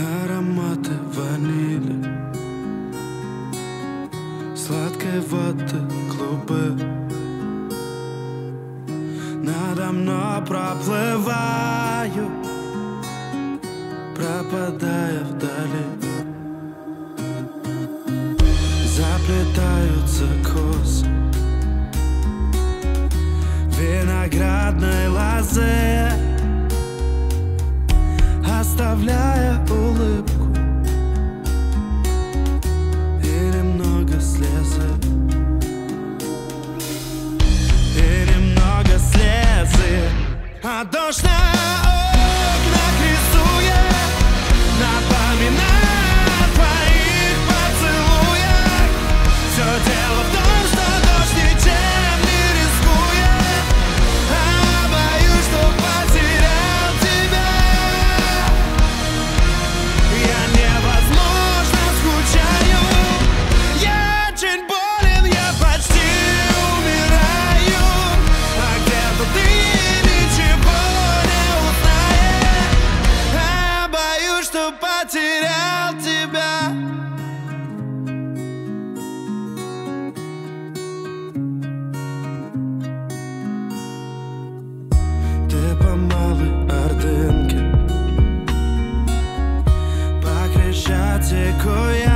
Ароматы ванили, сладкой воды клубы. Надо мной проплываю, пропадая вдали. Заплетаются косы виноградной лозы, оставляя улыбку и немного слезы. И немного слезы. А дождь на окнах рисует, напоминая о твоих поцелуях. Все дело в том, что дождь ничем не рискует, а боюсь, что потерял тебя. Я невозможно скучаю, я очень болен, я почти умираю. А где-то ты ничего не узнаешь, а боюсь, что потерял тебя. Ты по малой Ордынке, по Крещатику я